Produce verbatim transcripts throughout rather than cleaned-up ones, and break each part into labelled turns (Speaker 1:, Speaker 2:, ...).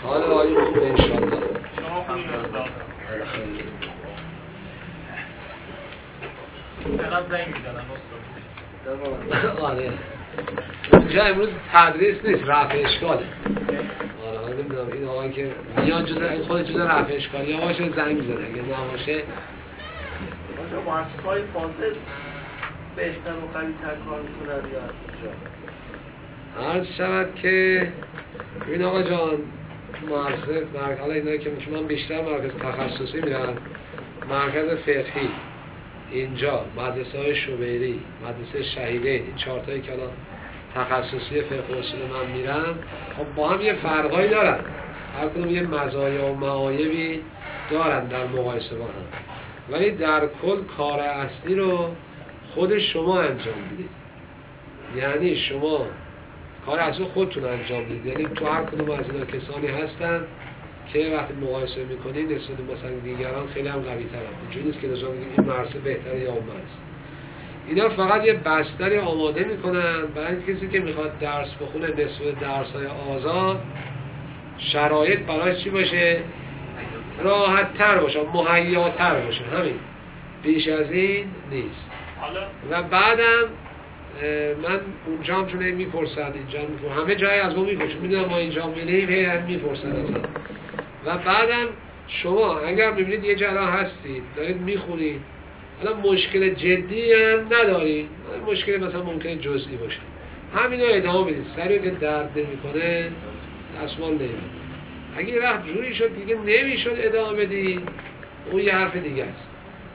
Speaker 1: حال آقای خوبه انشالله.
Speaker 2: شما خوبی استاد؟ چقدر رنگ میدادن استاد؟
Speaker 1: آره اونجا امروز تدریس نیست، رفع اشکاله. آره آره نمیدونم این آقایی که میان جزء خود جزء رفع اشکالی یا باشه زنگ میزنه، اگه نباشه
Speaker 3: آنجا مؤسسه‌های فاضل بهتر و قوی‌تر کار میکنن یا اینجا؟
Speaker 1: عرض شود که این آقا جان مؤسسه مرکز، حالا اینایی که من بیشتر مرکز تخصصی میرم، مرکز فقهی اینجا، مدرسه های شبیری، مدرسه شهیدین، این چهارتایی که الان تخصصی فقه و اصول من میرم، خب با هم یه فرقایی دارن، هر کدوم یه مزایا و معایبی دارن در مقایسه با هم، ولی در کل کار اصلی رو خود شما انجام میدید. یعنی شما کار اصلی خودتون انجام میدید، یعنی تو هر کدوم از اینا کسانی هستن که وقتی مقایسه میکنید نسبت مثلا دیگران خیلی هم قوی ترن. اینجوری نیست که لزوما بگیم این مدرسه بهتره یا اون مدرسه. اینا فقط یه بستری آماده میکنن برای کسی که میخواد درس بخونه نسبت درس‌های آزاد، شرایط براش چی باشه؟ راحت تر باشه، مهیاتر باشه، همین، بیش از این نیست. و بعدم من اونجا هم چون میپرسن اینجا میپرسن، همه جای از ما میپرسن، میدونم ما اینجا میلیم هی هم میپرسن اصلا. و بعدم شما اگر میبینید یه جرا هستید دارید میخونید، حالا مشکل جدی هم ندارید، مشکل مثلا ممکنه جزئی باشه، همین رو ادامه بدید، سری که درد نمیکنه دستمال نمید. اگه یه وقت جوری شد دیگه نمیشد ادامه بدید، اون یه حرف دیگه است.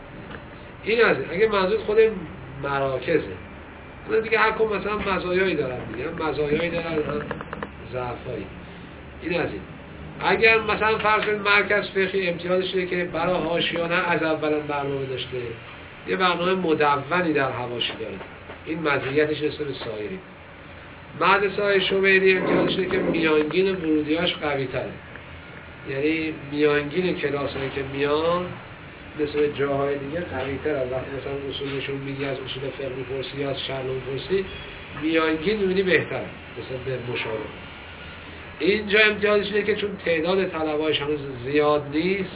Speaker 1: این از اگه منظور خود مراکزه، حالا دیگه هر کدوم مثلا مزایایی دارن دیگه، هم مزایایی دارن هم ضعفایی. این از این. اگر مثلا فرض کنید مرکز فقهی امتیازش اینه که برای حاشیه‌ها از اولا برنامه داشته، یه برنامه مدونی در حواشی داره، این مزیتش نسبت به سایری. مدرسه‌های شبیری امتیازش اینه که میانگین ورودیاش قوی تره، یعنی میانگین کلاسایی که میان نسبت به جاهای دیگه قوی تر از وقتی مثلا اصولشون میگی از اصول فقه میپرسی یا از شرع میپرسی، میانگین میبینی بهتره نسبت به مشابه. اینجا امتیازش اینه که چون تعداد طلبه‌هاش هنوز زیاد نیست،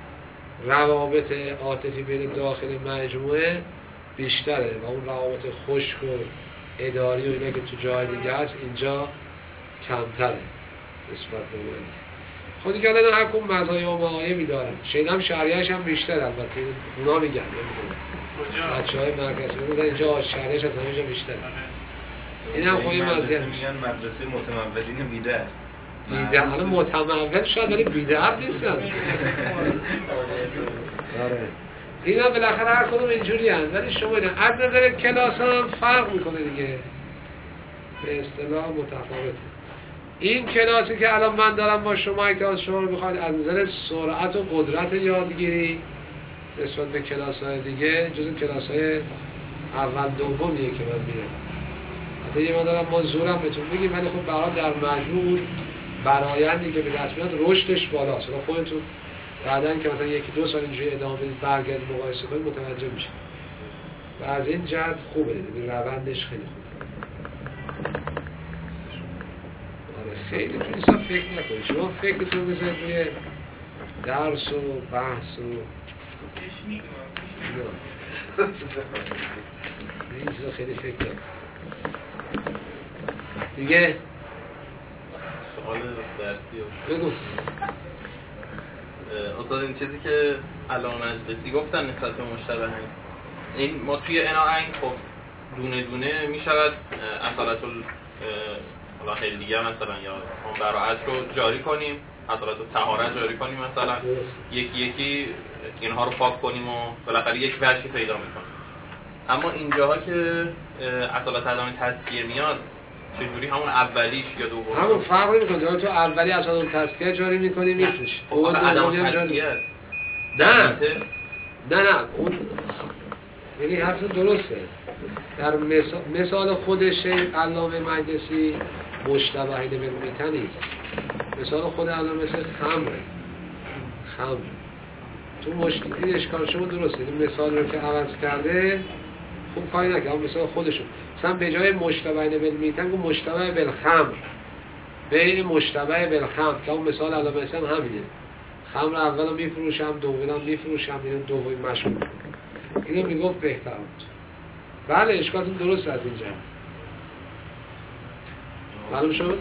Speaker 1: روابط عاطفی بین داخل مجموعه بیشتره و اون روابط خشک و اداری و اینا که تو جای دیگه هست اینجا کمتره نسبت به اون. خودی که الان هر کدوم مزایا و معایبی دارن، شیدم شرعیه‌اش هم بیشتر، البته اونا میگن نمیدونم بچه‌های مرکزی بودن اینجا شرعیه‌اش از همه جا بیشتره. این هم خواهی مزید
Speaker 4: میگن مدرسه متمولین بیده
Speaker 1: بیده، حالا متمول شاید ولی بیده هم نیستن. این هم بالاخره هر کدوم اینجوری هست، ولی شما این از نظر کلاس هم فرق میکنه دیگه، به اصطلاح متفاوته. این کلاسی که الان من دارم با شما که از شما رو بخواید از نظر سرعت و قدرت یادگیری نسبت به کلاس‌های دیگه جز کلاس‌های اول دومیه که من میرم. حتی یه مدارم ما زورم بهتون بگیم، ولی خب برای در مجموع برآیندی که به دست میاد رشدش بالاست. حالا خودتون بعدن که مثلا یکی دو سال اینجوری ادامه بدید برگردید مقایسه کنید متوجه میشید. و از این جهت خوبه، این روندش خیلی خوبه. خیلی تو نیستا فکر نکنید، شما فکرتون بذارید روی درس و بحث و این چیزا خیلی فکر نکنید دیگه.
Speaker 4: سوال درسی
Speaker 1: بگو
Speaker 4: استاد، این چیزی که علامه مجلسی گفتن نسبت به مشتبه هست، این ما توی اناعین خب دونه دونه میشود اصالت حالا خیلی دیگه مثلا یا اون براعت رو جاری کنیم، اصالت و طهارت جاری کنیم مثلا یکی یکی اینها رو پاک کنیم و بالاخره یک وجهی پیدا میکنیم. اما اینجاها که اصالت عدم تزکیه میاد چجوری همون اولیش یا دومی
Speaker 1: همون فرق نمیکنه، تو اولی اصالت تزکیه جاری میکنی میفروش
Speaker 4: اون عدم تزکیه
Speaker 1: نه نه نه اون یعنی حرف درسته. در مثال, مثال خود شیخ علامه مجلسی مشتبه به میتن نیست، مثال خود علامه مثل خمره خمر تو مشکلی اشکال شما درسته، این مثال رو که عوض کرده خوب کاری نکنه، مثال خودشون مثلا به جای مشتبه به میتن گفت مشتبه بالخمر، بین مشتبه بالخمر که اون مثال علامه اسلام همینه. خمر اولو میفروشم، دومینم میفروشم، اینو دومی مشغول. اینو میگفت بهتر بود. بله اشکالتون درست از اینجا. معلوم شد؟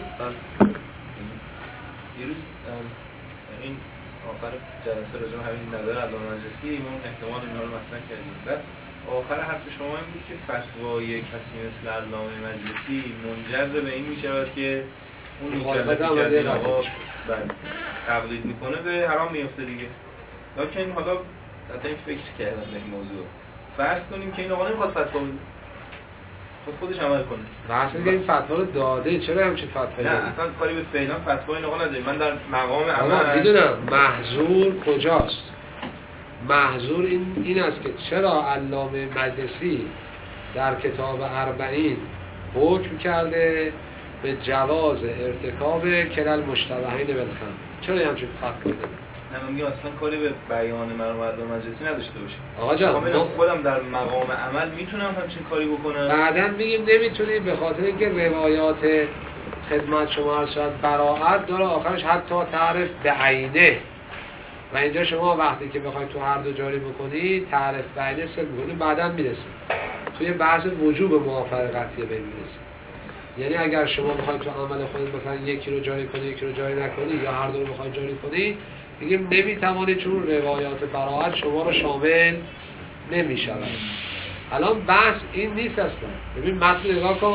Speaker 5: دیروز این آخر جلسه راجع به همین نظر علامه مجلسی ما احتمال اینا رو مطرح کردیم. بعد آخر حرف شما این بود که فتوای کسی مثل علامه مجلسی منجر به این میشود که اون مکلفی که از این آقا تقلید میکنه به حرام میفته دیگه. لیکن حالا حتی این فکر کردم به این موضوع فرض کنیم که این آقا نمیخواد فتوا بده، خود خودش عمل کنه.
Speaker 1: بحث میگه این فتوا رو داده، چرا همچین فتوا
Speaker 5: نه اصلا کاری به فعلا فتوا این آقا نداره. من در مقام عمل
Speaker 1: میدونم محظور کجاست. محظور این این است که چرا علامه مجلسی در کتاب اربعین حکم کرده به جواز ارتکاب کلل مشتبهین بالخمر. چرا همچین فتوا داده؟
Speaker 5: نه من میگم اصلا کاری به بیان مرحوم علامه مجلسی نداشته باشه.
Speaker 1: آقا جان
Speaker 5: من خودم در مقام عمل میتونم همچین کاری بکنم.
Speaker 1: بعداً میگیم نمیتونی به خاطر اینکه روایات خدمت شما عرض شد براعت داره آخرش حتی تعرف به عینه و اینجا شما وقتی که بخواید تو هر دو جاری بکنی تعرف به عینه سر میکنی بعداً میرسید توی بحث وجوب موافقه قطعیه به میرسید. یعنی اگر شما بخواید تو عمل خودت مثلا یکی رو جاری کنی یکی رو جاری نکنی یا هر دو رو بخواید جاری کنی دیگه نمیتوانید چون روایات براعت شما رو شامل نمیشود. الان بحث این نیست اصلا. ببین متن نگاه کن.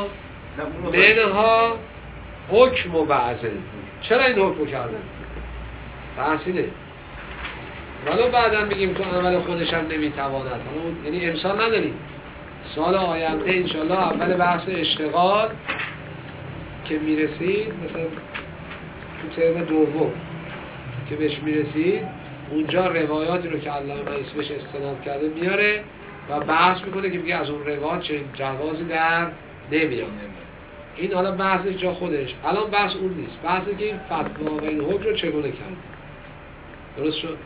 Speaker 1: منها حکم و بعضه. چرا این حکم کردن؟ بحث اینه. ولو بعدا میگیم تو عمل خودش هم نمیتواند. یعنی امسال نداریم. سال آینده انشالله اول بحث اشتغال که میرسید مثلا تو ترم دوم که بهش میرسید اونجا روایاتی رو که علامه مجلسی بهش استناد کرده میاره و بحث میکنه که میگه از اون روایات چه جوازی در نمیاد. این حالا بحثش جا خودش. الان بحث اون نیست. بحثی که این فتوا و این حکم رو چگونه کرد. درست شد؟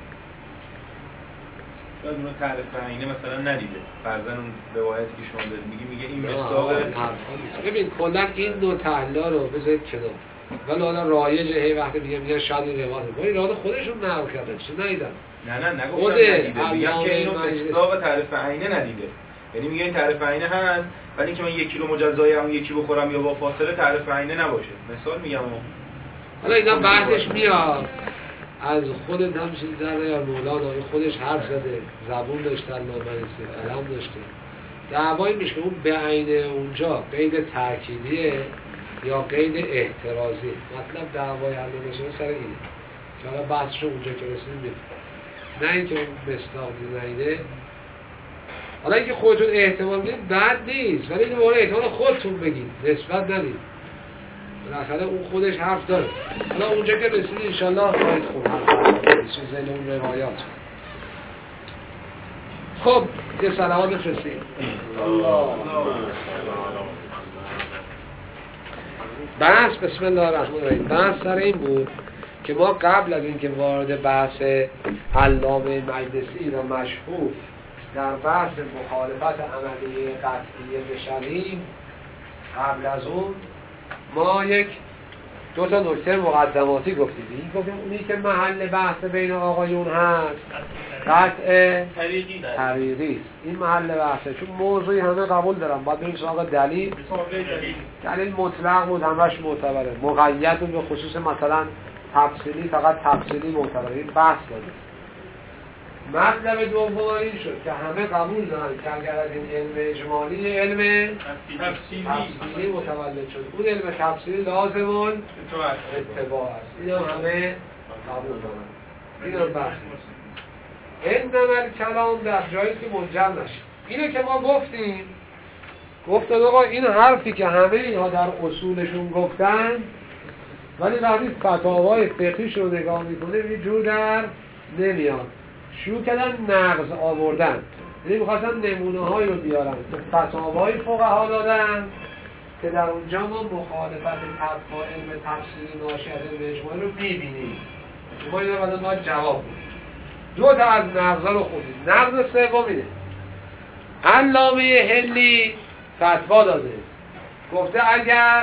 Speaker 5: شاید اونو تعریف عینه مثلا ندیده. فرضاً اون روایتی که شما دارید میگی میگه این مصداق
Speaker 1: ببین کلا این دو تحلیل‌ها رو بذارید کنار. ولی حالا رایجه هی وقتی میگه میگه شاید این روایت با این روایت خودشون نقل کردن چه ندیدن.
Speaker 5: نه نه نگفتم ندیده. میگم که اینو مصداق تعریف عینه ندیده. یعنی میگه این تعریف عینه هست ولی که من یک کیلو مجزای اون یکی بخورم یا با فاصله تعریف عینه نباشه. مثال میگم.
Speaker 1: حالا اینا بعدش میاد از خودت هم چیز زده یا مولانا خودش حرف زده زبون داشته علامه مجلسی قلم داشته دعوایی میشه اون به عینه اونجا قید تأکیدیه یا قید احترازی. مطلب دعوای علامه مجلسی سر اینه که حالا بحثش اونجا که رسیدیم میفهم نه اینکه اون مصداق نایده. حالا اینکه خودتون احتمال بدید بد نیست ولی دوباره احتمال خودتون بگید نسبت ندید. بالاخره اون خودش حرف داره. حالا اونجا که رسید انشالله خواهید خوب حرف چیزی اون روایات. خب یه صلوات بفرستید. بحث بسم الله الرحمن الرحیم. بحث سر این بود که ما قبل از اینکه وارد بحث علامه مجلسی و مشهور در بحث مخالفت عملی قطعیه بشویم قبل از اون ما یک دو تا نکته مقدماتی گفتیم. این گفتیم اونی که محل بحث بین آقایون هست قطع طریقی است. این محل بحثه چون موضوعی همه قبول دارم باید بریم سراغ دلیل. دلیل مطلق بود همش معتبره. مقید بود به خصوص مثلا تفصیلی فقط تفصیلی معتبره. این بحث داره. مطلب دوم این شد که همه قبول دارن که اگر از این علم اجمالی علم تفصیلی, تفصیلی متولد شد اون علم تفصیلی لازمون اتباع است. این هم همه قبول دارن. این هم بحث این نمال کلام در جایی که منجر نشد. اینو که ما گفتیم گفتن آقا این حرفی که همه اینها در اصولشون گفتن ولی وقتی فتاوای فقهیش رو نگاه میکنه یه جور در نمیاد. شروع کردن نقض آوردن. یعنی می‌خواستن نمونه‌هایی رو بیارن که فتاوای فقها دادن که در اونجا ما مخالفت فتوا علم تفسیری ناشی از علم اجمالی رو می‌بینیم. ما اینو بعد ما جواب بدیم. دو تا از نقضا رو خوندیم. نقض سوم اینه. علامه حلی فتوا داده. گفته اگر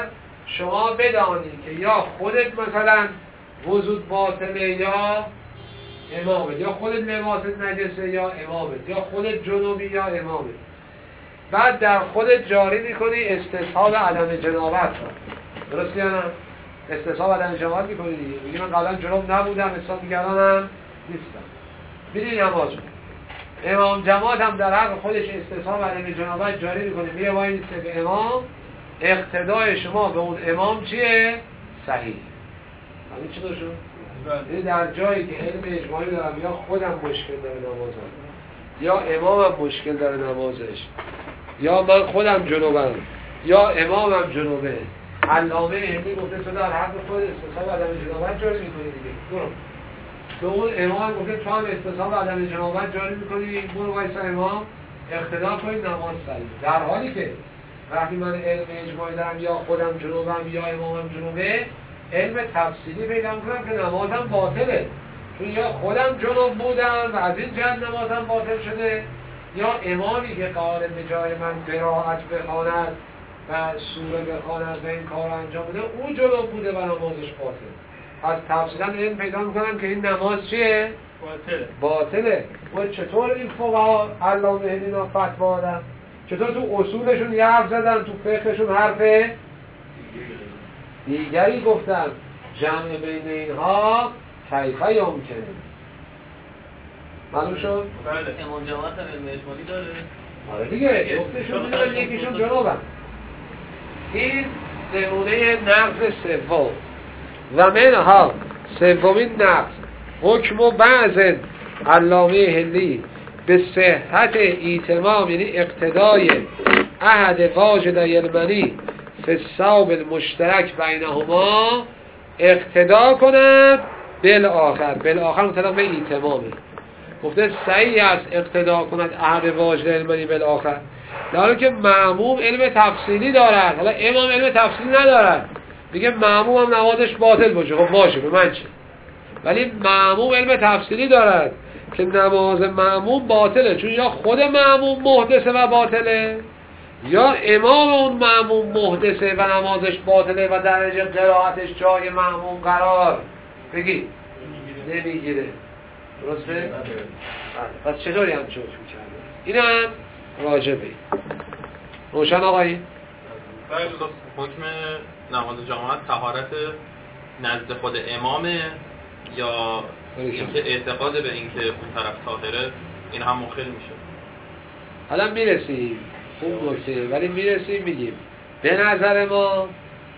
Speaker 1: شما بدانی که یا خودت مثلا وضوت باطله یا امامت، یا خودت لباست نجسه یا امامت، یا خودت جنوبی یا امامت. بعد در خودت جاری میکنی استصحاب عدم جنابت را. درست یا نه؟ استصحاب عدم جنابت میکنی دیگه. میگی من قبلا جنوب نبودم، اصلا دیگه الانم نیستم. میری نماز کن. امام جماعت هم در حق خودش استصحاب عدم جنابت جاری میکنه. میگه وای نیسته به امام، اقتدای شما به اون امام چیه؟ صحیح. همین چی داشون؟ این در جایی که علم اجماعی دارم یا خودم مشکل داره نمازم یا امامم مشکل داره نمازش یا من خودم جنوبم یا امامم جنوبه، علامه هندی گفته تو در حق خود استصحاب عدم جنابت جاری میکنی دیگه. برو به اون امام گفته تو هم استصحاب عدم جنابت جاری میکنی، برو وایسا امام اقتدا کنید نماز صحیح. در حالی که وقتی من علم اجماعی دارم یا خودم جنوبم یا امامم جنوبه، علم تفصیلی پیدا میکنم که نمازم باطله، چون یا خودم جنوب بودم و از این جهت نمازم باطل شده، یا امامی که قادر به جای من قرائت بخواند و سوره بخواند و این کار انجام بده اون جنوب بوده و نمازش باطل. از تفصیلا علم پیدا میکنم که این نماز چیه؟
Speaker 2: باطله.
Speaker 1: باطله. و چطور این فقها علامه هندینا فتوا دادن؟ چطور تو اصولشون یه حرف زدن، تو فقهشون حرف دیگری گفتن؟ جمع بین اینها کیفه یمکنه. معلوم شد؟
Speaker 2: بله.
Speaker 3: امام جماعت هم علم اجمالی داره؟
Speaker 1: آره دیگه، گفتشون میدونن یکیشون جنوبن. این نمونه نقض سوم و منها سومین نقض حکم و بعض علامه هندی به صحت ایتمام، یعنی اقتدای احد واجد یلمنی فی الثوب المشترک بینهما، اقتدا کند بالآخر. بالآخر مطلق به ایتمامه. گفته صحیح است اقتدا کند احد واجد یلمنی بالآخر، در حالی که مأموم علم تفصیلی دارد. حالا امام علم تفصیلی ندارد، میگه مأموم هم نمازش باطل باشه. خب باشه، به من چه؟ ولی مأموم علم تفصیلی دارد که نماز مأموم باطله، چون یا خود مأموم محدثه و باطله، یا امام اون مأموم محدثه و نمازش باطله و درجه قرائتش جای مأموم قرار بگی نمیگیره. درسته؟ پس چطوری هم چوش میکرده؟ این هم راجبه روشن آقایی؟
Speaker 4: حکم نماز جماعت طهارت نزد خود امامه یا اینکه اعتقاد به اینکه اون طرف طاهره این هم مخل میشه؟
Speaker 1: حالا میرسیم خوب نکته، ولی میرسیم میگیم به نظر ما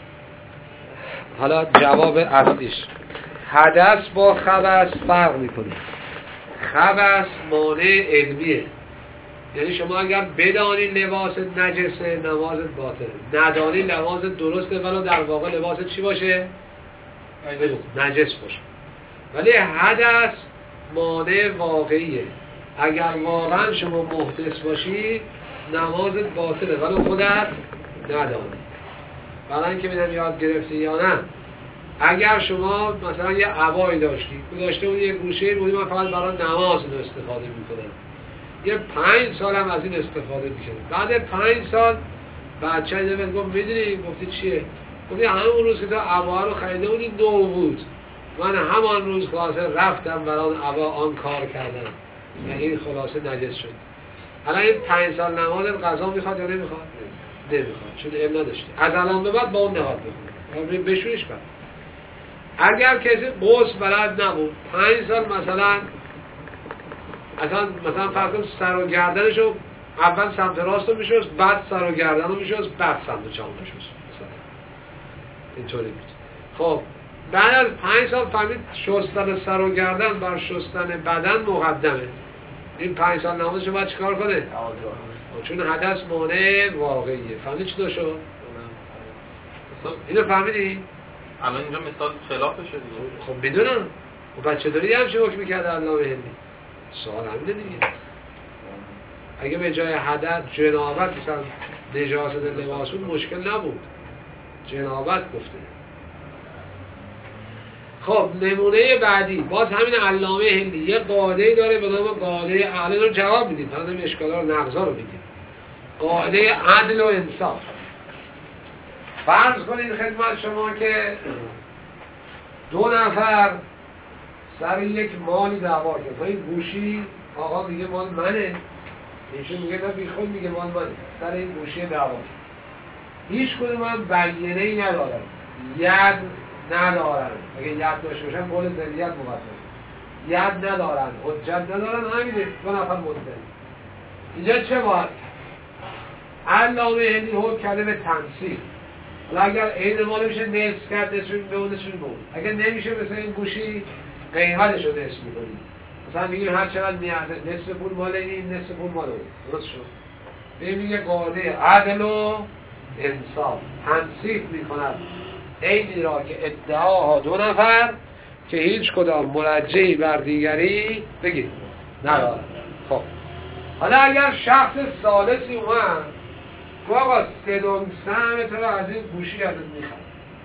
Speaker 1: حالا جواب اصلیش حدث با خبث فرق میکنه. خبث مانع علمیه، یعنی شما اگر بدانی لباس نجسه نمازت باطله، ندانی لباس درسته ولی در واقع لباس چی باشه؟ نجس باشه. ولی حدث مانع واقعیه، اگر واقعا شما محدث باشی نمازت باطله ولی خودت ندانی. برای اینکه میدم یاد گرفتی یا نه، اگر شما مثلا یه عبایی داشتی گذاشته اون یه گوشه بودی من فقط برای نماز رو استفاده میکنم، یه پنج سال هم از این استفاده میکنم، بعد پنج سال بچه ایده بهت گفت میدونی؟ گفتی چیه؟ گفتی همون روز که تو عبا رو خریده بودی نو بود، من همان روز خلاصه رفتم برای اون عبا آن کار کردم، یعنی این خلاصه نجس شد. الان این پنج سال نماز قضا میخواد یا نمیخواد؟ نمیخواد، چون علم نداشته. از الان به بعد با اون نهاد بخون بشویش بعد. اگر کسی قوس بلد نبود پنج سال مثلا اصلا مثلا فرض کن سر و گردنشو اول سمت راست رو میشست، بعد سر و گردن رو میشست، بعد سمت چپ رو میشست، مثلا اینطوری بود. خب بعد از پنج سال فهمید شستن سر و گردن بر شستن بدن مقدمه، این پنج سال نمازشو باید چیکار کنه؟ چون حدث مانع واقعیه. فهمید چی داشت؟ اینو فهمیدی؟
Speaker 4: الان اینجا مثال خلافشه دیگه.
Speaker 1: خب میدونم. و بچه داری همچه حکم کرده علامه هندی. سوال همینه دیگه. اگه به جای حدث جنابت مثلا نجاست لباس بود مشکل نبود، جنابت گفته. خب نمونه بعدی باز همین علامه هندی یه قاعده‌ای داره به نام قاعده اهل رو جواب میدیم، حالا این اشکالا رو نقضا رو میگیم. قاعده عدل و انصاف. فرض کنید خدمت شما که دو نفر سر یک مالی دعوا کردن. این گوشی آقا میگه مال منه، ایشون میگه نه بیخود میگه مال منه، سر این گوشی دعوا کردن. هیچ کدوم هم بیانه ای ندارن، ید ندارن. اگه ید داشته باشن قول ذریت مقدم، ید ندارن، حجت ندارن، همینه دو نفر مدعی. اینجا چه باید؟ علامه هندی حکم کرده به تنصیف. حالا اگر عین مال میشه نصف کرد، نصفشون به اون نصفشون به اون. اگر نمیشه مثل این گوشی قیمتش رو نصف میکنیم، مثلا میگیم هر چقدر نیازه، نصف پول مال این، نصف پول مال اون. درست شد؟ ببین میگه قاعده عدل و انصاف تنصیف میکند عینی را که ادعاها دو نفر که هیچ کدام مرجعی بر دیگری بگید ندارد. خب حالا اگر شخص ثالثی اومد گفت آقا سدون سهم تو را از این گوشی ازت میخرم،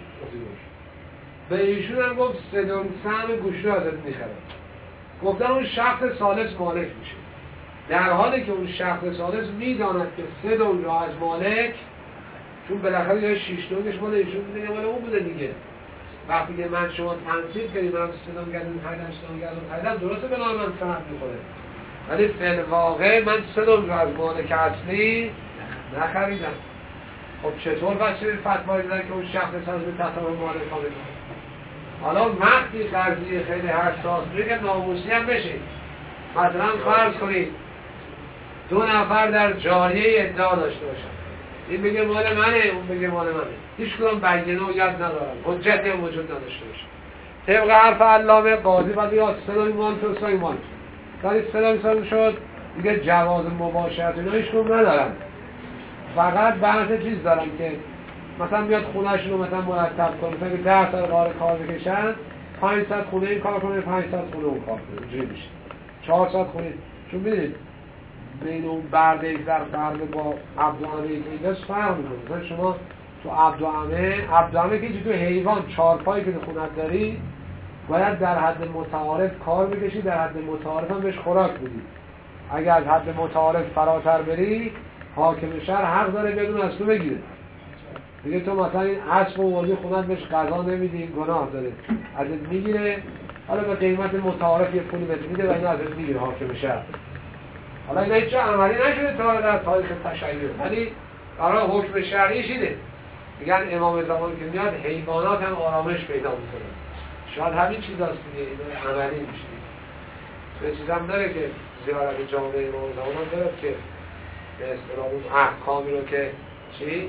Speaker 1: به ایشون هم گفت سدون سهم گوشی رو ازت میخرم، گفتن اون شخص ثالث مالک میشه، در حالی که اون شخص ثالث میداند که سدون را از مالک، چون بالاخره یه شیش دونش مال ایشون بوده مال اون بوده دیگه، وقتی که من شما تنصیب کردیم من سدون گردون خریدم سدون گردون خریدم درسته به نام من سند میخوره، ولی فی الواقع من سدون را از مالک اصلی نخریدم. خب چطور بچه فتوایی دادن که اون شخص ثالث به تصاوی مالک ها بکنه؟ حالا وقتی قضیه خیلی حساس میگه که ناموسی هم بشه، مثلا فرض کنید دو نفر در جاریه ادعا داشته باشن، این بگه مال منه اون بگه مال منه، هیچ کدوم بیانه و ید ندارن، حجتی هم وجود نداشته باشه. طبق حرف علامه قاضی باید یا سلام ایمان تو سلام ایمان داری سلام سلام شد دیگه جواز مباشرت اینا هیچ کدوم ندارن، فقط بحث چیز دارن که مثلا بیاد خونه‌شون رو مثلا مرتب کنه، مثلا که ده سال قرار کار بکشن، پنجصد خونه این کار کنه، پنجصد خونه اون کار کنه، اینجوری میشه. چهارصد خونه، چون می‌دونید بین اون برده در برده با عبدالعمه ایداش فرق میکنه. مثلا شما تو عبدالعمه عبدالعمه که تو حیوان چهارپایی که خونت داری باید در حد متعارف کار بکشی، در حد متعارف هم بهش خوراک بدی. اگر از حد متعارف فراتر بری حاکم شهر حق داره بدون از تو بگیره، دیگه تو مثلا این اسب و وادی خونت بهش غذا نمیدی گناه داره، ازت میگیره، حالا به قیمت متعارف یه پولی بهت میده و اینو ازت میگیره حاکم شهر. حالا اینا هیچ عملی نشده تا در تاریخ تشیع، ولی برای حکم شرعیش اینه، میگن امام زمان که میاد حیوانات هم آرامش پیدا میکنن. شاید همین چیز هست دیگه، اینو عملی میشه. تو چیز هم داره که زیارت جامعه امام زمان هم داره که به اصطلاح اون احکامی رو که چی؟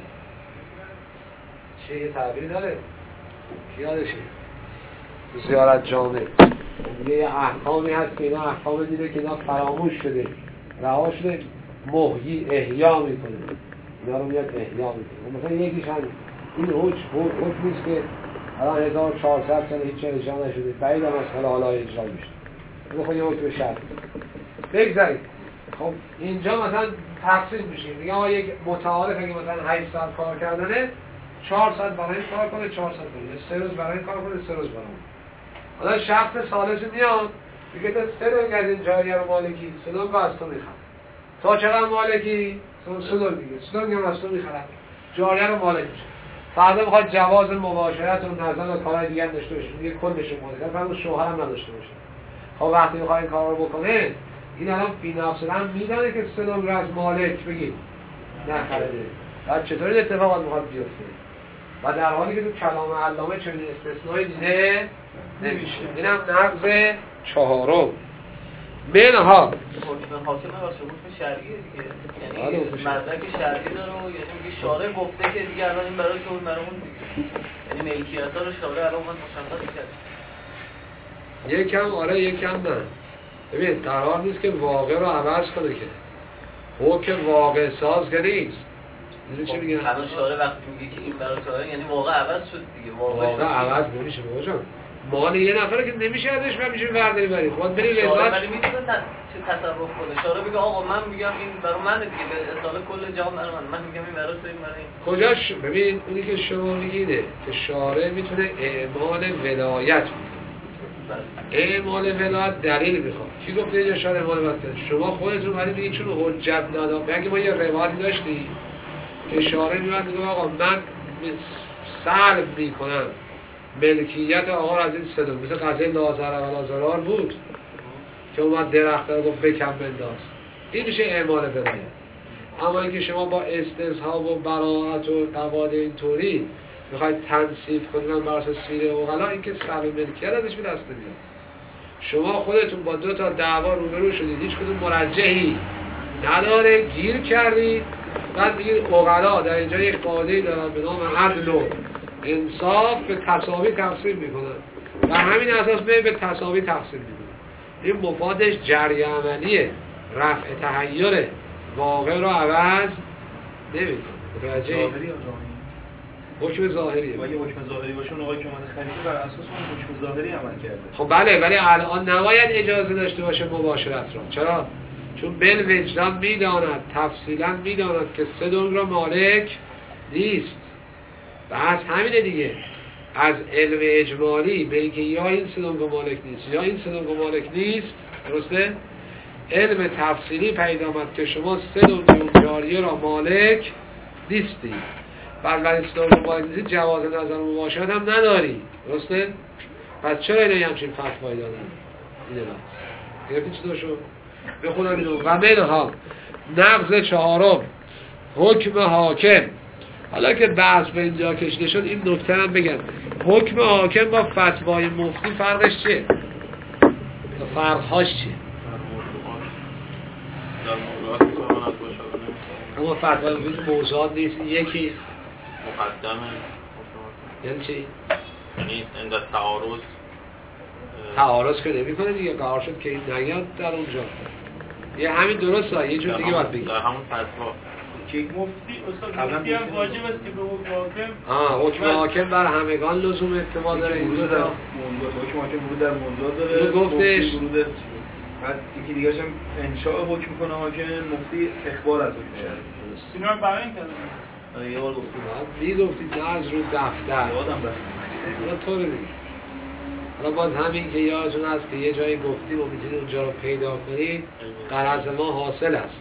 Speaker 1: چی یه تعبیری داره؟ کی یادشه؟ زیارت جامعه یه احکامی هست که اینا احکام دیده که اینا فراموش شده، رها شده، محیی احیا میکنه، اینا رو میاد احیا میکنه. مثلا یکیش هم این حکم حکم نیست که الان هزار و چهارصد سال هیچ اجرا نشده، بعید هم از حالا حالا اجرا میشه، این خود یه حکم شرط بگذارید. خب اینجا مثلا تقسیم میشه، میگه آقا یک متعارف اگه مثلا هشت ساعت کار کردنه چهار ساعت برای این کار کنه، چهار ساعت کنه، سه روز برای این کار کنه، سه روز برای اون. حالا شخص ثالث میاد میگه تو سه روز از این جاریه رو مالکی، سدون رو از تو میخوام. تا چقدر مالکی؟ سدون دیگه، سدون هم از تو میخوام. جاریه رو مالک میشه. فردا میخواد جواز مباشرت و نظر و کارهای دیگه داشته باشه، میگه کلش مالک، فردا شوهر هم نداشته باشه. خب وقتی میخواد این کارا رو بکنه، این الان بی‌نفساً میدونه که سدون رو از مالک بگید نخریده. بعد چطوری این اتفاقات میخواد بیفته؟ و در حالی که تو کلام علامه چنین استثنایی دیده نمیشه. اینم نقض چهارم. منها
Speaker 3: حکم حاکم واسه حکم شرعیه دیگه، یعنی مدرک شرعی داره و یعنی میگه شارع گفته که دیگه الان این برای تو اون برای اون دیگه، یعنی ملکیت‌ها رو شارع الان اومد مشخص کرده.
Speaker 1: یکم آره یکم نه. ببین قرار نیست که واقع رو عوض کنه که حکم واقع ساز که نیست. میدونی چی میگم؟
Speaker 3: الان شارع وقتی میگه که این برای تو یعنی واقع عوض شد دیگه، واقع,
Speaker 1: واقع عوض نمیشه بابا جان. مال یه نفره که نمیشه ازش و میشه برداری برید باید بری
Speaker 3: شارع
Speaker 1: وزارت.
Speaker 3: ولی میتونه چه تصرف کنه؟ شارع بگه آقا من میگم این برای منه دیگه، به اصالت کل جهان برای من، من میگم این برای تو این برای این.
Speaker 1: کجاش ببین اونی که شما میگیده که شارع میتونه اعمال ولایت میکنه. اعمال ولایت دلیل میخواد. کی گفته اینجا شارع اعمال ولایت کنه؟ شما خودتون ولی میگید چون حجت ندارم. اگه ما یه روایتی داشتیم که شارع میاد میگه آقا من سلب میکنن ملکیت آقا از این صدق، مثل قضیه لازر و لازرار بود که اومد درخت رو گفت بکن بنداز، این میشه اعمال ولایت. اما اینکه شما با استصحاب و براءت و قواعد اینطوری میخواید تنصیف کنید بر اساس سیر اوغلا، این که سلب ملکیت ازش به دست نمیاد. شما خودتون با دو تا دعوا روبرو شدید، هیچ کدوم مرجحی نداره، گیر کردید، بعد میگید اوغلا در اینجا یک قاعده‌ای دارن به نام عدل و انصاف به تساوی تقسیم میکنن و همین اساس به به تساوی تقسیم میکنن. این مفادش جری عملیه، رفع تحیر واقع رو عوض نمیکنه. متوجه؟ حکم ظاهریه.
Speaker 5: اگه حکم ظاهری باشه اون آقایی که اومده خریده بر اساس اون حکم ظاهری عمل کرده.
Speaker 1: خب بله، ولی الان نباید اجازه داشته باشه مباشرت را. چرا؟ چون بل وجدان میداند، تفصیلا میداند که سه دنگ را مالک نیست. بحث همینه دیگه، از علم اجمالی به اینکه یا این سه دنگ مالک نیست یا این سه دنگ مالک نیست، درسته؟ علم تفصیلی پیدا آمد که شما سه دنگ اون جاریه را مالک نیستی، بعد ولی سه دنگ مالک نیستی، جواز نظر مباشرت هم نداری، درسته؟ پس چرا اینا همچین فتوایی دادن؟ اینه بس گرفتی چی داشو؟ به خدا اینو و منها نقض چهارم حکم حاکم. حالا که بحث به اینجا کشیده شد این نکته هم بگم، حکم حاکم با فتوای مفتی فرقش چیه؟ فرقهاش چیه؟ اما فتوای مفتی موضوعات نیست، یکی
Speaker 4: مقدمه
Speaker 1: یعنی چی؟
Speaker 4: یعنی اندر تعارض
Speaker 1: تعارض که نمی کنه دیگه، قرار شد که این نیاد در اونجا، یه همین درست ها، یه جور دیگه باید بگیم
Speaker 4: در همون فتوا
Speaker 2: که مفتی اصلا مفتی هم واجب است که به حکم حاکم
Speaker 1: آه حکم حاکم بر همگان لزوم اتفاق داره. این
Speaker 5: در
Speaker 1: روزا
Speaker 5: حکم حاکم ورود در منزاد داره،
Speaker 1: اینو گفتش.
Speaker 5: ورود بعد یکی دیگه هم انشاء حکم کنه حاکم، مفتی اخبار از حکم شهر.
Speaker 2: اینا رو بیان کردن.
Speaker 5: یه بار گفتم
Speaker 1: میگفتید نه از رو دفتر
Speaker 5: یادم رفت.
Speaker 1: حالا طوره دیگه. حالا باز همین که یادتون هست که یه جایی گفتیم و میتونید اونجا رو پیدا کنید، غرض ما حاصل است.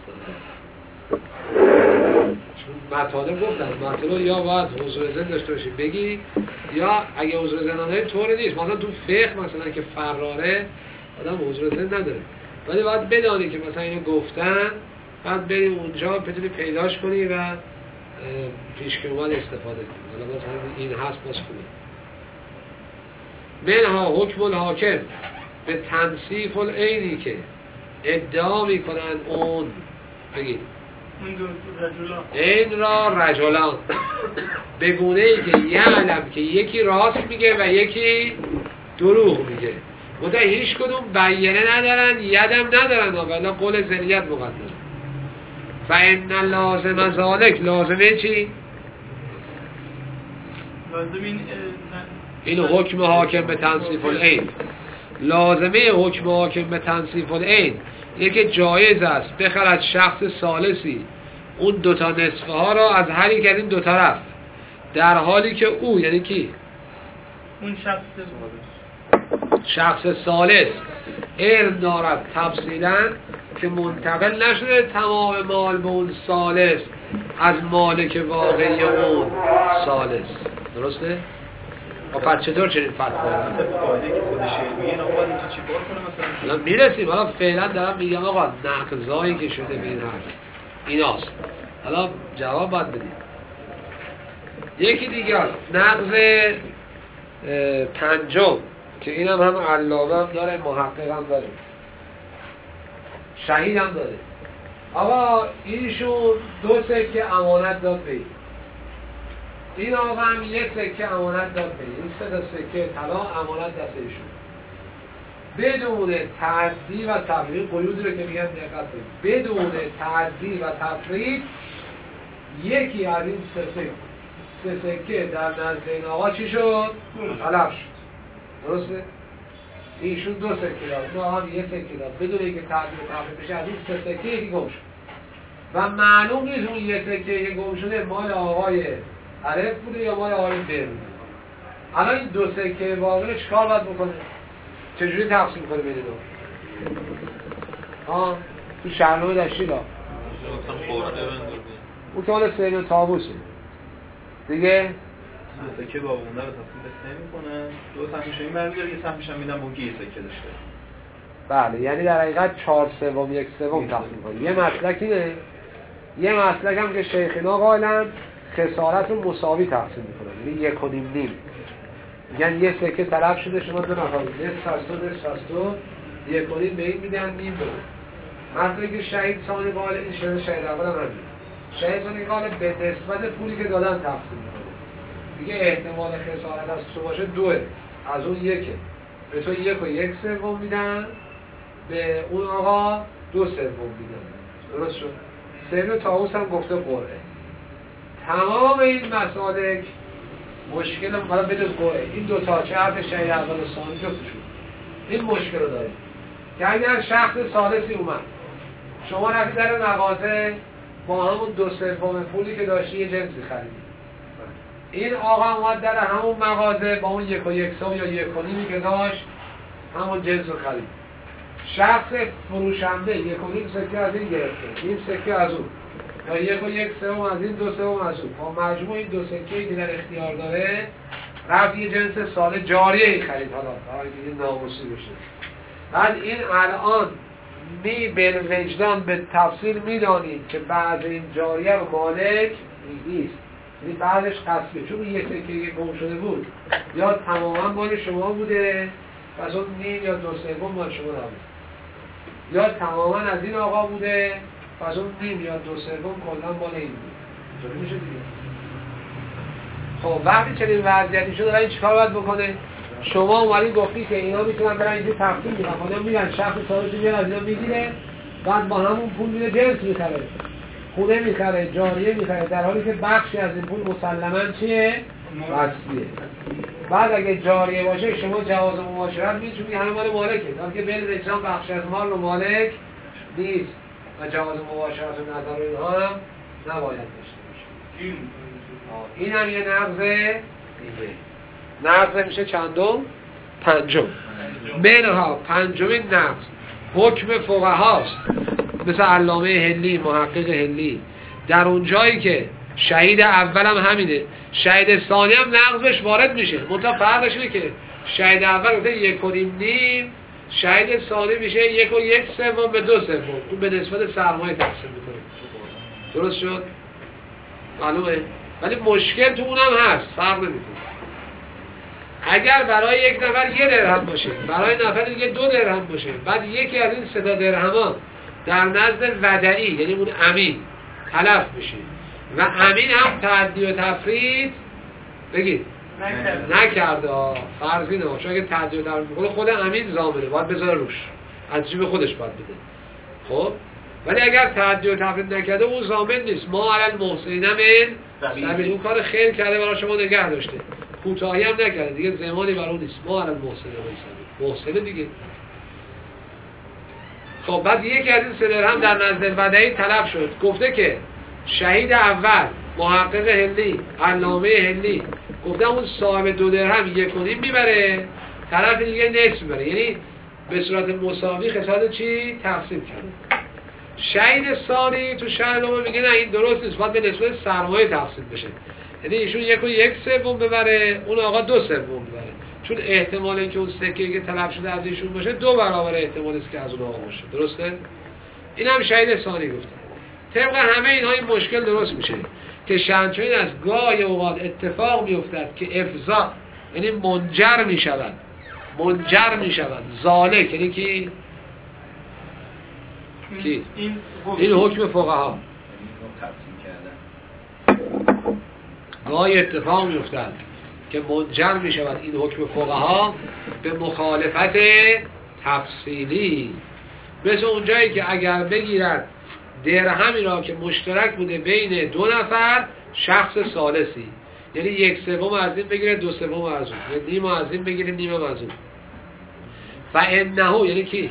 Speaker 1: چون مطالب گفتن مطالب یا باید حضور ذهن داشته باشید بگی، یا اگه حضور ذهن نداری طوره نیست. مثلا تو فقه مثلا که فراره آدم حضور ذهن نداره، ولی باید بدانی که مثلا اینو گفتن، بعد بریم اونجا بتونی پیداش کنی و پیش که اومد استفاده کنی. حالا باز این هست باز کنی. منها حکم الحاکم به تنصیف العینی که ادعا میکنن اون بگید این را رجلان به گونه ای که یعلم که یکی راست میگه و یکی دروغ میگه، متأ هیچ کدوم بیانه ندارن، یدم ندارن، ولی قول ذریت مقدم. فإن لازم ذالک، لازمه چی؟
Speaker 2: لازم این
Speaker 1: این حکم حاکم به تنصیف العین، لازمه حکم حاکم به تنصیف العین یکی جایز است بخرد شخص ثالثی اون دوتا نصفه ها را از هر یک از این دو طرف، در حالی که او یعنی کی؟
Speaker 2: اون شخص
Speaker 1: شخص ثالث علم دارد تفصیلا که منتقل نشده تمام مال به اون ثالث از مالک واقعی اون ثالث، درسته؟ و پس چطور چنین فرق کنیم؟
Speaker 5: قاعده که خود شعر میگه آقا این چی کار کنه مثلا؟
Speaker 1: الان میرسیم، حالا فعلا دارم میگم آقا نقضایی که شده به این حرف ایناست، حالا جواب باید بدیم. یکی دیگه نقض پنجم که اینم هم علامه هم داره، محقق هم داره، شهید هم داره. آقا ایشون دو سکه امانت داد به این، این آقا هم یک سکه امانت داد به این، سه تا سکه طلا امانت دست ایشون، بدون تعدی و تفرید، قیودی رو که میگن دقت کنید، بدون تعدی و تفرید یکی از این سه سکه سه سکه در نزد این آقا چی شد؟ طلب شد، درسته؟ ایشون دو سکه داد، اون آقا هم یک سکه داد، بدون اینکه تعدی و تفرید بشه از این سه سکه یکی گم شد و معلوم نیست اون یک سکه یکی گم شده مال آقای عرف بوده یا مال آقای بر بوده. الان این دو سکه باقی رو چیکار باید بکنه؟ چجوری تقسیم کنه بین دو؟ ها تو شهرنامه داشتی دا
Speaker 4: اصلا خورده بندازی
Speaker 1: اون که مال سین و تابوسه دیگه،
Speaker 5: دو سکه باقونده رو تفصیل بس نمی‌کنن، دو سهمش این برمی‌داره، یه سهمش هم میدن با گی سکه داشته.
Speaker 1: بله، یعنی در حقیقت چهار سوم یک سوم تقسیم کنیم. یه مسلک اینه، یه مسلک هم که شیخینا قائلن خسارت رو مساوی تقسیم میکنن، یعنی یک و نیم نیم. میگن یه سکه طلب شده، شما دو نفر نصف از تو نصف از تو یک و نیم به این میدن، نیم به اون. مثلا که شهید ثانی قائل، این شهید شهید اول هم همین. شهید ثانی قائل به نسبت پولی که دادن تقسیم میکنه. دیگه احتمال خسارت از تو باشه دوه، از اون یکه. به تو یک و یک سوم میدن، به اون آقا دو سوم میدن. درست شد؟ سیل طاووس هم گفته قرعه. تمام این مسالک مشکل حالا بجز قرعه، این دو تا چه حرف شهید اول و ثانی جفتشون این مشکل رو داریم که اگر شخص ثالثی اومد، شما رفتی در مغازه با همون دو سوم پولی که داشتی یه جنسی خریدی، این آقا اومد در همون مغازه با اون یک و یک سوم یا یک و نیمی که داشت همون جنس رو خرید. شخص فروشنده یک و نیم سکه از این گرفته، نیم سکه از اون، یا یک و یک سوم از این، دو سوم از اون، با مجموع این دو سکه‌ای که در اختیار داره رفت یه جنس سال جاریه ای خرید، حالا برای این ناموسی بشه. بعد این الان می بالوجدان به تفصیل میدانید که بعد این جاریه رو مالک نیست، یعنی بعدش قصبه، چون یه سکه یه گم شده بود یا تماما مال شما بوده پس اون نیم یا دو سوم مال شما نبود، یا تماما از این آقا بوده پس اون نیم یا دو سوم کلا مال این بود. اینطوری میشه دیگه. خب وقتی چنین وضعیتی شده این چیکار باید بکنه؟ شما اومدین گفتی که اینا میتونن برن اینجا تقسیم میکنن، خودم میگن شخص ثالثی میاد از اینا میگیره، بعد با همون پول میره جنس میخره، خونه میخره، جاریه میخره، در حالی که بخشی از این پول مسلماً چیه؟ وصلیه. بعد اگه جاریه باشه شما جواز مباشرت میتونی همه مال مالکه، در که بین اجرام بخش از مال رو مالک نیست و جواز مباشرت و نظر اینها هم نباید داشته باشه. این هم یه نقض دیگه. نقض میشه چندم؟ پنجم. منها پنجمین نقض حکم فقهاست، مثل علامه هلی، محقق هلی، در اون جایی که شهید اول هم همینه، شهید ثانی هم نقضش وارد میشه، منتها فرقش اینه که شهید اول گفته یک و نیم نیم، شهید ثانی میشه یک و یک سوم به دو سوم، اون به نسبت سرمایه تقسیم میکنه. درست شد؟ معلومه؟ ولی مشکل تو اونم هست، فرق نمیکنه. اگر برای یک نفر یه درهم باشه، برای نفر دیگه دو درهم باشه، بعد یکی از این سه تا درهما در نزد ودعی یعنی اون امین تلف میشه و امین هم تعدی و تفرید بگید نکرده، فرضی نه، چون اگه تعدی و تفرید میکنه خود امین ضامنه، باید بذاره روش، از جیب خودش باید بده. خب ولی اگر تعدی و تفرید نکرده اون ضامن نیست. ما علی المحسنین من سبیل، اون کار خیر کرده برای شما نگه داشته، کوتاهی هم نکرده، دیگه زمانی برای اون نیست. ما علی المحسنین من سبیل، محسنه دیگه. خب بعد یکی از این سه درهم در نزد ودعی طلب شد، گفته که شهید اول محقق هلی، علامه هلی گفته اون صاحب دو درهم یک و نیم میبره، طرف دیگه نصف میبره، یعنی به صورت مساوی خسارت چی؟ تقسیم کرد. شهید ثانی تو شهر دوم میگه نه این درست نیست، باید به نسبت سرمایه تقسیم بشه، یعنی ایشون یک و یک سوم ببره، اون آقا دو سوم ببره، چون احتمال اینکه اون سکه که طلب شده از ایشون باشه دو برابر احتمال است که از اون آقا باشه. درسته؟ این هم شهید ثانی گفته. طبق همه اینها این مشکل درست میشه که شنچین از گاهی اوقات اتفاق میافتد که افضاء یعنی منجر میشود، منجر میشود ذالک یعنی کی؟ کی؟ این حکم فقها. گاهی اتفاق میافتد که منجر میشود این حکم فقها به مخالفت تفصیلی، مثل اونجایی که اگر بگیرد درهمی را که مشترک بوده بین دو نفر شخص ثالثی، یعنی یک سوم از این بگیره دو سوم از اون، یا نیم از این بگیره نیم از اون، و انه یعنی کی؟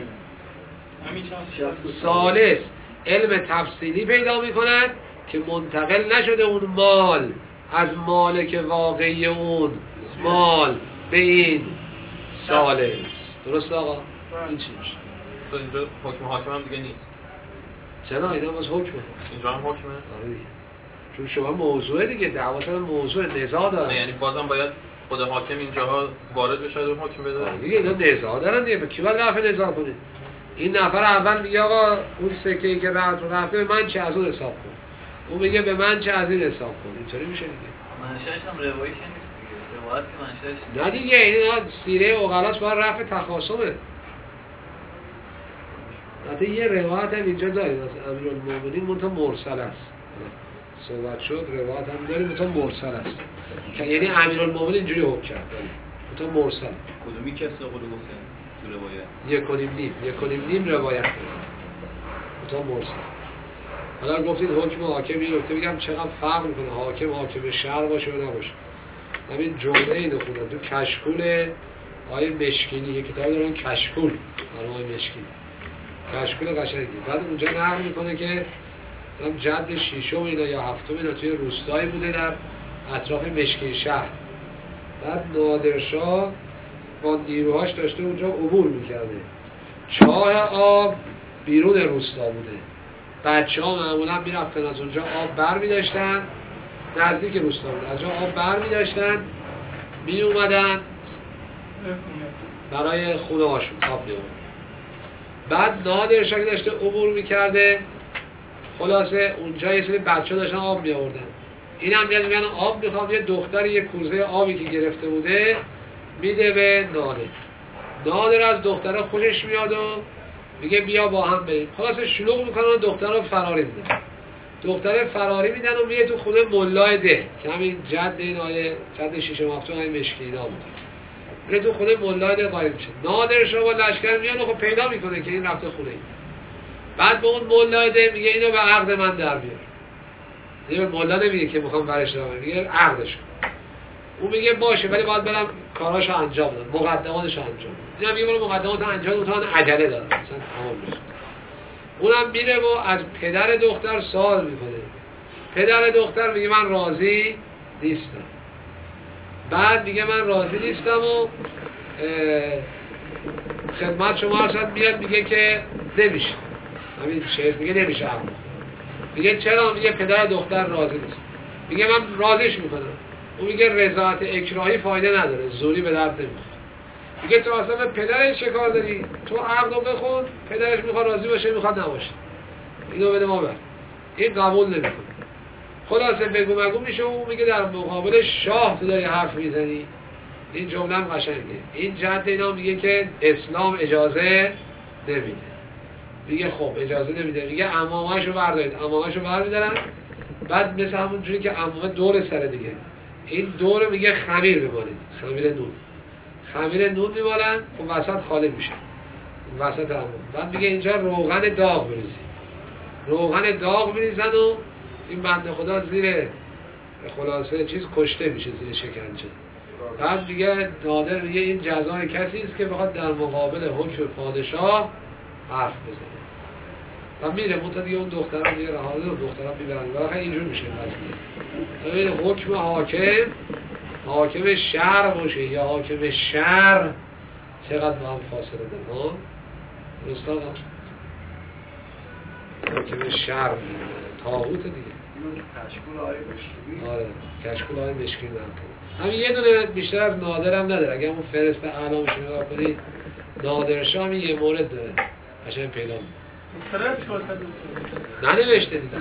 Speaker 1: ثالث علم تفصیلی پیدا می کند که منتقل نشده اون مال از مالک واقعی اون مال به این ثالث. درست آقا؟ این چی میشه؟
Speaker 4: تو اینجا حکم حاکم هم دیگه نیست.
Speaker 1: چرا؟ اینا باز حکمه.
Speaker 4: اینجا هم حکمه؟
Speaker 1: آره دیگه. چون شما موضوع دیگه دعوا سر موضوع نزاع دارن.
Speaker 4: یعنی بازم باید خود حاکم اینجاها وارد بشه و حکم بده
Speaker 1: دیگه. اینا نزاع دارن دیگه، کی باید رفع نزاع کنه؟ این نفر اول میگه آقا اون سکه‌ای که رفت رفته به من چه از اون حساب کن، اون میگه به من چه از این حساب کن. اینطوری میشه دیگه.
Speaker 3: منشأش هم روایت نیست دیگه، روایت که منشأش
Speaker 1: نه دیگه، اینا سیره عقلاست باید رفع تخاصمه. حتی یه روایت هم اینجا داریم از امیرالمومنین منتها مرسل است. صحبت شد روایت هم داریم منتها مرسل است. که یعنی امیرالمومنین اینجوری حکم کرد منتها مرسل.
Speaker 5: کدومی کسی قول گفتن تو روایت؟
Speaker 1: یک و نیم نیم یک و نیم نیم روایت داریم منتها مرسل. حالا گفتید حکم حاکم این نکته بگم چقدر فرق میکنه حاکم حاکم شهر باشه و نباشه. همین جمله اینو خوندم تو کشکول آیه مشکینی، یک کتاب دارن کشکول آیه مشکینی، کشکول قشنگی. بعد اونجا نقل میکنه که هم جد شیشم اینا یا هفتم اینا توی روستایی بوده در اطراف مشکین شهر. بعد نادرشاه با نیروهاش داشته اونجا عبور میکرده، چاه آب بیرون روستا بوده، بچه ها معمولا میرفتن از اونجا آب بر میداشتن، نزدیک روستا بود، از اونجا آب بر میداشتن می اومدن برای خونه هاشون آب می اومدن. بعد نادرشاه که داشته عبور میکرده خلاصه اونجا یه سری بچه ها داشتن آب می آوردن. این هم میاد میگن آب میخوام، یه دختر یه کوزه آبی که گرفته بوده میده به نادر. نادر از دختر خوشش میاد و میگه بیا با هم بریم. خلاصه شلوغ میکنن و دختر رو فراری میدن. دختر فراری میدن و میره تو خونه ملای ده که همین جد این آیه جد شیشم هفتم آیه مشکینا بود. میره تو خونه ملای ده قایم میشه. نادر شما با لشکر میاد و خب پیدا میکنه که این رفته خونه این. بعد به اون ملای ده میگه اینو به عقد من در بیار. دیگه به ملا نمیگه که میخوام برش دارم، میگه عقدش کن. اون میگه باشه ولی باید برم کاراشو انجام بدم، مقدماتشو انجام بدم. اینا میگه برو مقدمات انجام بدم، تا عجله دارم مثلا تمام بشه. اونم میره و از پدر دختر سوال میکنه. پدر دختر میگه من راضی نیستم. بعد میگه من راضی نیستم و خدمت شما هستن. میاد میگه که نمیشه، همین شعر میگه نمیشه عقد. میگه چرا؟ میگه پدر دختر راضی نیست. میگه من راضیش میکنم. اون میگه رضایت اکراهی فایده نداره، زوری به درد نمیخوره. میگه تو اصلا به پدرش چه کار داری؟ تو عقدو بخون، پدرش میخواد راضی باشه میخواد نباشه، اینو بده ما بر. این قبول نمیکنه. خلاصه بگو مگو میشه. اون میگه در مقابل شاه تو داری حرف میزنی. این جمله هم قشنگه. این جد اینا میگه که اسلام اجازه نمیده. میگه خب اجازه نمیده. میگه عمامه‌شو بردارید. عمامه‌شو برمی‌دارن. بعد مثل همون جوری که عمامه دور سر دیگه، این دور میگه خمیر بمالید، خمیر نون. خمیر نون میمالن و وسط خالی میشه، وسط عمام. بعد میگه اینجا روغن داغ بریزید. روغن داغ بریزن و این بنده خدا زیر خلاصه چیز کشته میشه، زیر شکنجه. بعد میگه نادر میگه این جزای کسی است که بخواد در مقابل حکم پادشاه حرف بزنه. و میره منتها دیگه اون دخترها دیگه رها داره و دخترها میبرن. واقعا اینجور میشه قضیه. ببین حکم حاکم حاکم شهر باشه یا حاکم شهر چقدر با هم فاصله داره ها؟ درست آقا؟ حاکم شهر طاغوت دیگه.
Speaker 6: کشکول آیه مشکینی.
Speaker 1: آره کشکول آیه مشکینی هم همین یه دونه بیشتر از نادر هم نداره. اگه همون فرست اعلامش نگاه کنید نادرشاه هم یه مورد داره قشنگ پیدا می‌کنه.
Speaker 2: فرست واسه
Speaker 1: ننوشته دیدن.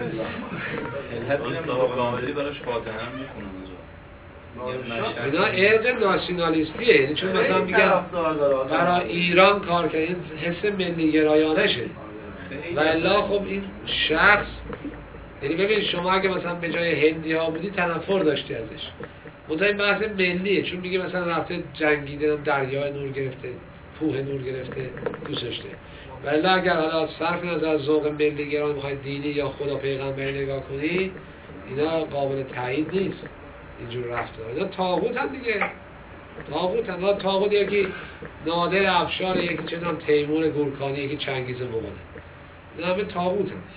Speaker 5: الهت صاحب کاملی براش فاتحه هم میخونن
Speaker 1: اینا ارق ناسیونالیستیه، یعنی چون مثلا میگن برای ایران کار کرد، این حس ملی گرایانه شه. و الا خب این شخص، یعنی ببین شما اگه مثلا به جای هندی ها بودی تنفر داشتی ازش، منتها این بحث ملیه، چون میگه مثلا رفته جنگیده، دریای نور گرفته، کوه نور گرفته، دوست داشته. و الا اگر حالا صرف نظر از ذوق ملی گرایانه میخوای دینی یا خدا پیغمبری نگاه کنی، اینا قابل تایید نیست. اینجور رفتار اینا طاغوت هم دیگه، طاغوت هم. طاغوت یکی نادر افشار، یکی چنان تیمور گورکانی، یکی چنگیز مغول. اینا همه طاغوت هم.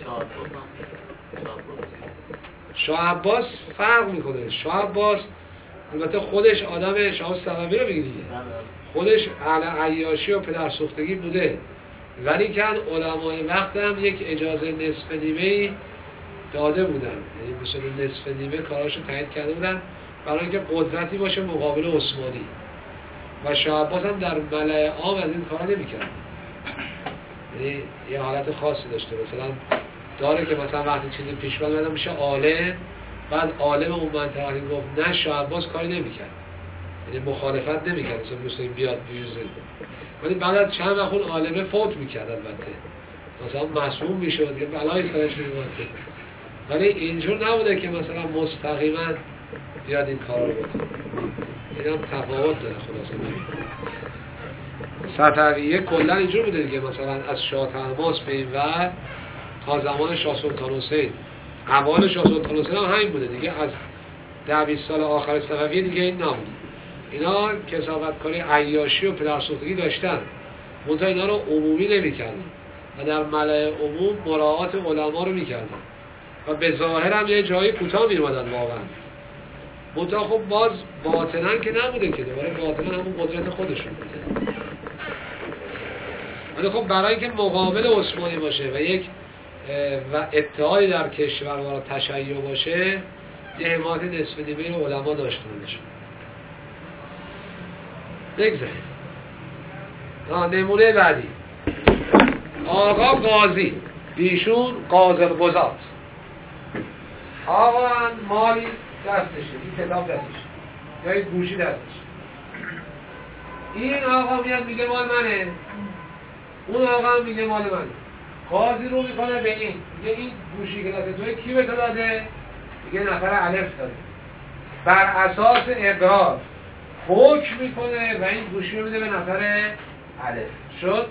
Speaker 1: شاه عباس فرق میکنه. شاه عباس البته خودش آدم شاه صفوی رو بگی دیگه، خودش اهل عیاشی و پدرسوختگی بوده، ولی که علمای وقت هم یک اجازه نصف نیمه‌ای داده بودن، یعنی به صورت نصف نیمه کاراشو تایید کرده بودن برای اینکه قدرتی باشه مقابل عثمانی و شاه عباس هم در ملأ عام از این کارا نمی‌کرد. یعنی یه حالت خاصی داشته، مثلا داره که مثلا وقتی چیزی پیش اومد میشه عالم، بعد عالم اون منطقه گفت نه شاه عباس کاری نمی‌کرد، یعنی مخالفت نمی‌کرد مثلا مثلا بیاد بیوزه، ولی بعد از چند وقت اون عالمه فوت می‌کرد البته مثلا معصوم میشد که بلای سرش میومد، ولی اینجور نبوده که مثلا مستقیما بیاد این کار رو بکنه. این هم تفاوت داره. خلاصه صفویه کلا اینجور بوده دیگه، مثلا از شاه طهماسب به این ور تا زمان شاه سلطان حسین، اوایل شاه سلطان حسین هم همین بوده دیگه، از ده بیست سال آخر صفویه دیگه این نبود. اینا کسافتکاری عیاشی و پدرسوختگی داشتن، منتها اینا رو عمومی نمی‌کردن و در ملأ عموم مراعات علما رو می‌کردن و به ظاهر هم یه جایی کوتاه می‌اومدن واقعا، منتها خب باز باطناً که نبوده که، دوباره باطناً همون قدرت خودشون بوده. ولی خب برای اینکه مقابل عثمانی باشه و یک و اتحادی در کشور و تشیع باشه، یه حمایت نصف نیمه علما داشته باشه. بگذاریم نمونه بعدی، آقا قاضی، ایشون قاضی القضات. آقا مالی دستشه، این کتاب دستشه یا این گوشی دستشه، این آقا میاد میگه مال منه، اون آقا میگه مال منه. قاضی رو میکنه به این، میگه این گوشی که دسته توی کی به تو داده؟ میگه نفر الف داده. بر اساس اقرار حکم میکنه و این گوشی رو میده به نفر الف. شد؟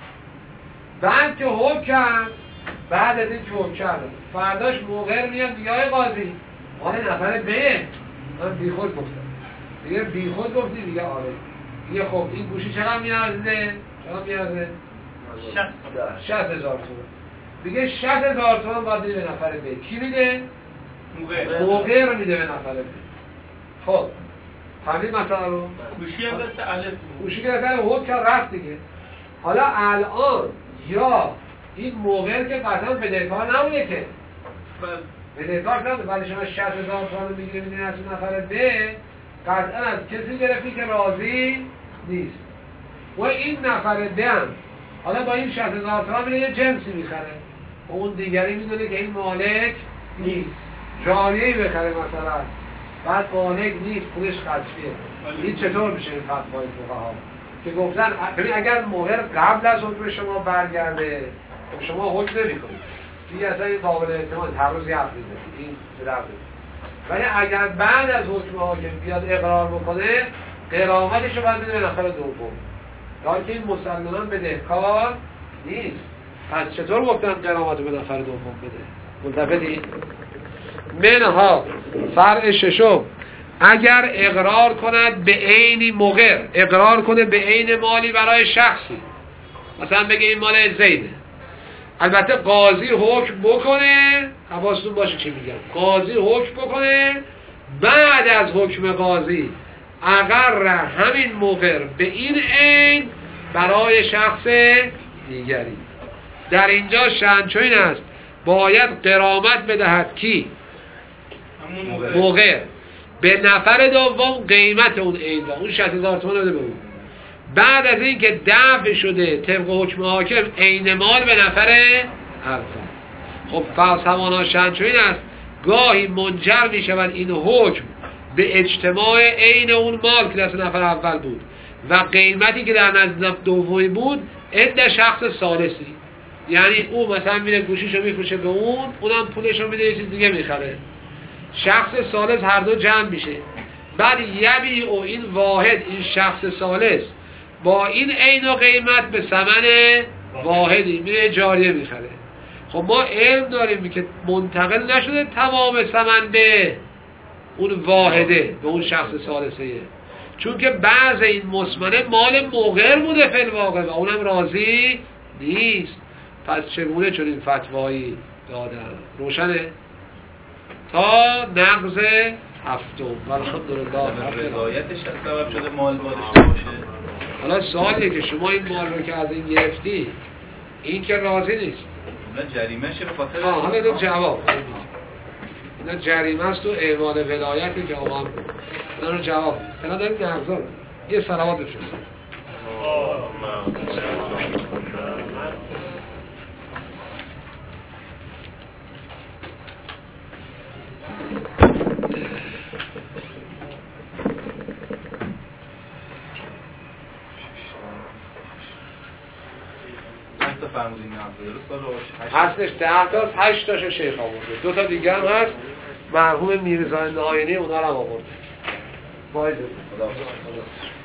Speaker 1: بعد که حکم، بعد از این که حکم کرده فرداش موقع میاد میگه آقای قاضی مال نفر ب، من بی خود گفتم. دیگه بی خود گفتی؟ میگه آره. میگه خب این گوشی چقدر میارزه؟ چقدر میارزه؟ شصت هزار تومان. دیگه شصت هزار تومان باید میده به نفر ب. کی میده؟ موقع رو میده به نفر ب. خب فهمید مثلا رو؟
Speaker 2: گوشی هم دست الف،
Speaker 1: گوشی که دست حکم کرد رفت دیگه. حالا الان یا این موقع که قطعا بدهکار نبوده که بدهکار نبوده، ولی شما شصت هزار تومان میگیره میدین از نفر ب، قطعا از کسی گرفتی که راضی نیست و این نفر دم حالا با این شصت هزار تومان میره یه جنسی میخره، اون دیگری میدونه که این مالک نیست، جاریهی بخره مثلا، بعد مالک نیست، پولش قطعیه. این چطور میشه این فتوای فقها که گفتن ببین اگر مهر قبل از حکم شما برگرده شما حکم نمی‌کنید دیگه، اصلا این قابل اعتماد، هر روز یه حرف میزنید این درد. ولی اگر بعد از حکم حاکم بیاد اقرار بکنه، غرامتش رو باید بده به نفر دوم، در حالی که این مسلماً بدهکار نیست. پس چطور گفتن غرامت رو به نفر دوم بده؟ ملتفتی؟ منها فرع ششم، اگر اقرار کند به عینی مقر، اقرار کنه به عین مالی برای شخصی، مثلا بگه این مال زیده، البته قاضی حکم بکنه، حواستون باشه چی میگم، قاضی حکم بکنه، بعد از حکم قاضی اقر همین مقر به این عین برای شخص دیگری. در اینجا شأنش این است باید غرامت بدهد کی؟ مقر به نفر دوم قیمت اون عین را، اون شصت هزار تومان بده به اون. بعد از این که دفع شده طبق حکم حاکم عین مال به نفر اول. خب پس همانا شأنش این است گاهی منجر می شود این حکم به اجتماع عین اون مال که دست نفر اول بود و قیمتی که در نزد دومی بود عند شخص ثالثی، یعنی اون مثلا میره گوشیشو میفروشه به اون، اونم پولشو میده یه چیز دیگه میخره، شخص ثالث هر دو جمع میشه، بعد یبی او این واحد این شخص ثالث با این عین و قیمت به ثمن واحدی میره جاریه میخره. خب ما علم داریم که منتقل نشده تمام ثمن به اون واحده، به اون شخص ثالثه، چون که بعض این مسمنه مال مقر بوده فی الواقع و اونم راضی نیست. پس چگونه چون این فتوایی دادن؟ روشنه؟ تا نقض هفتم الحمدلله
Speaker 5: رضایتش از سبب شده مال داشته باشه.
Speaker 1: حالا سوالیه که شما این مال رو که از این گرفتی، این که راضی نیست،
Speaker 5: نه جریمه‌شه به خاطر
Speaker 1: آه حالا این جواب اینا جریمه است و اعمال ولایتی که آقا اینا رو جواب میده. اینا دارید نغزا رو یه صلوات بفرستید. هستش ده تاست، هشت تاشو شیخ آورده، دو تا دیگه هم هست مرحوم میرزا ناینی اونا رو هم آورده. باید